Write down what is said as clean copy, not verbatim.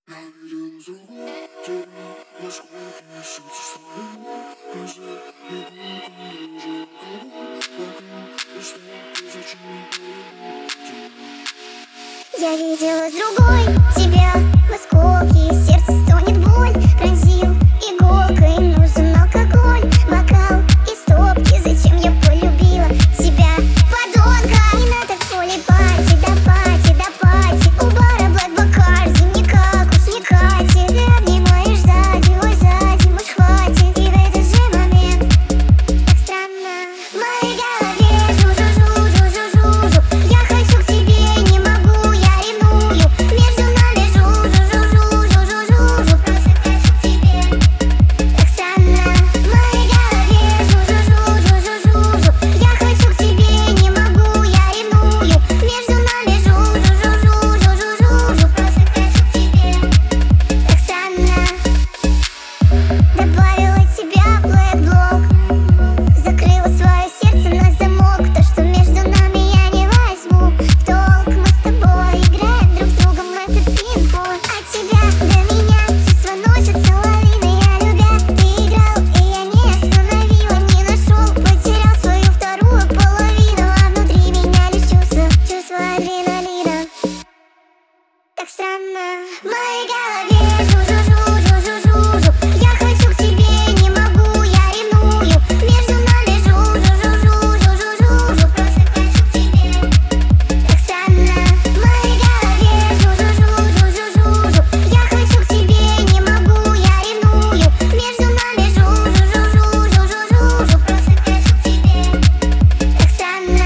Я видел с другой тебя, насколько сердце сломано. Глаза иголкой уже алкоголь. Пока и сладко, зачем я полюбил тебя? Я видела с другой тебя, в осколке сердце стонет боль. Пронзил иголкой, нужен алкоголь, бокал и стопки. Зачем я полюбила тебя, подонка? И на танцполе пати, да пати, да пати. У бара Black Bacardi, никак уж не катит. Ты обнимаешь сзади, ой, сзади, может хватит. И в этот же момент так странно в моей голове жу-жу-жу-жу-жу-жу-жу. Я хочу к тебе, не могу, я ревную. Между нами жу-жу-жу-жу-жу-жу-жу. Просто хочу к тебе, так странно в моей голове жу-жу-жу-жу-жу-жу-жу. Я хочу к тебе, не могу, я ревную. Между нами жу-жу-жу-жу-жу-жу-жу. Просто хочу к тебе, так странно. Добавила тебя в блэк-блог, закрыла свое сердце на замок. То, что между нами, я не возьму в толк. Мы с тобой играем друг с другом, это пинг-понг. От тебя до меня чувства носятся лавиной. Я любя, ты играл, и я не остановила. Не нашел, потерял свою вторую половину. А внутри меня лишь чувство адреналина. Так странно в моей голове жу-жу-жу-жу-жу-жу-жу. Я хочу к тебе, не могу, я ревную. Между нами жу-жу-жу-жу-жу-жу-жу. Просто хочу к тебе, так странно в моей голове жу-жу-жу-жу-жу-жу-жу. Я хочу к тебе, не могу, я ревную. Между нами жу-жу-жу-жу-жу-жу-жу. Просто хочу к тебе, так странно.